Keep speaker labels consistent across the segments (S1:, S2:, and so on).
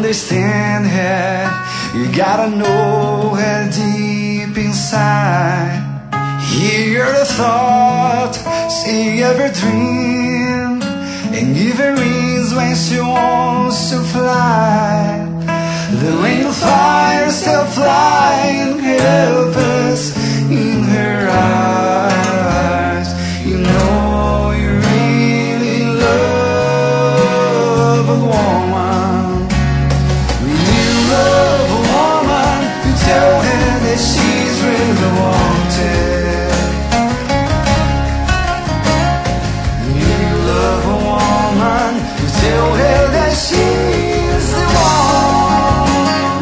S1: understand her, you gotta know her deep inside. Hear her thought, see every dream, and give her wings when she wants to fly. The angel fire still flying, helpless in her eyes. You know you really love a woman. When you love a woman, you tell her that she's really wanted. When you love a woman, you tell her that she's the one.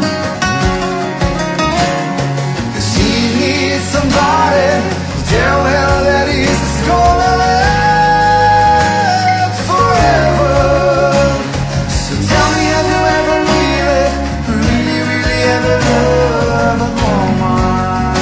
S1: 'Cause she needs somebody to tell her that it's gonna last forever. So tell me, have you ever really, really ever loved a woman?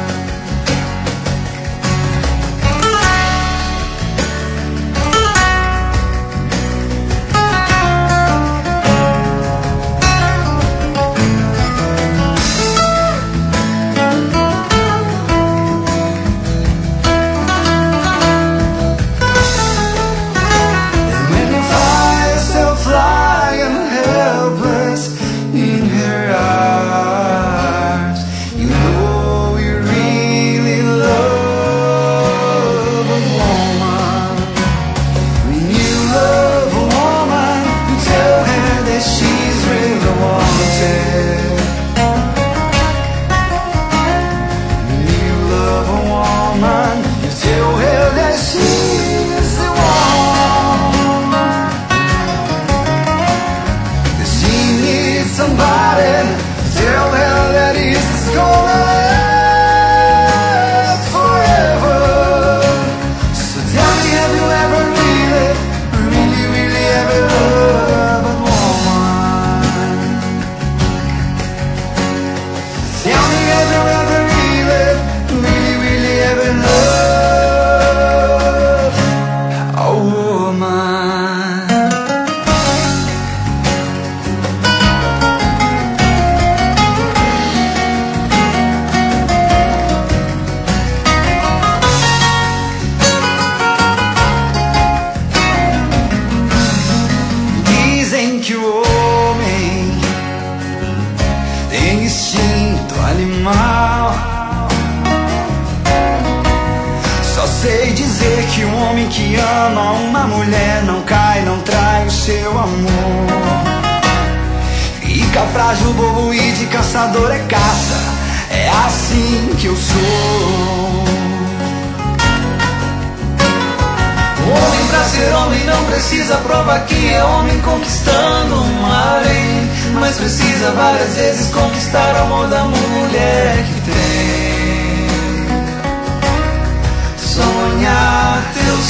S1: And when the fire's still flying, helpless in her arms, you know you really love a woman. When you love a woman, you tell her that she's really wanted. When you love a woman, you tell her that she's the one. 'Cause she needs somebody to tell her that it's gonna last forever. So tell me, have you ever really ever loved a woman? Tell me, have you ever really ever loved a woman? Dizem que o homem tem instinto animal. Só sei dizer que um homem que ama uma mulher não cai, não trai o seu amor. Fica frágil, bobo e de caçador é caça. É assim que eu sou. Homem pra ser homem não precisa provar que é homem conquistando um harém, mas precisa várias vezes conquistar o amor da mulher que tem. Sonhar teus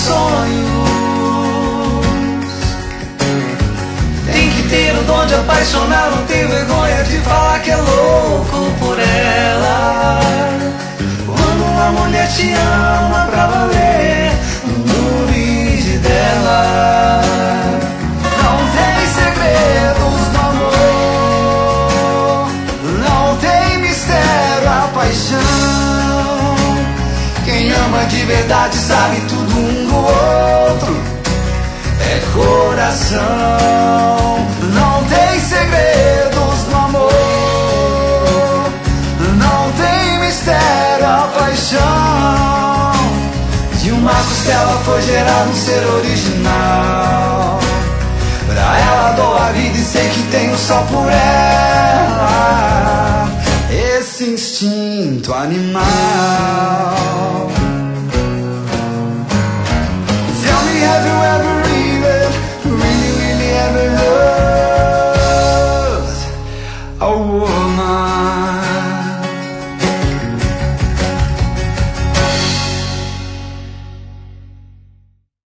S1: sonhos, tem que ter o dom de apaixonar, não ter vergonha de falar que é louco por ela. Quando uma mulher te ama pra valer, não duvide dela. Não tem segredos no amor, não tem mistério a paixão. Quem ama de verdade sabe tudo um do outro, é coração. Não tem segredos no amor, não tem mistério a paixão. De uma costela foi gerado um ser original. Pra ela dou a vida e sei que tenho só por ela esse instinto animal.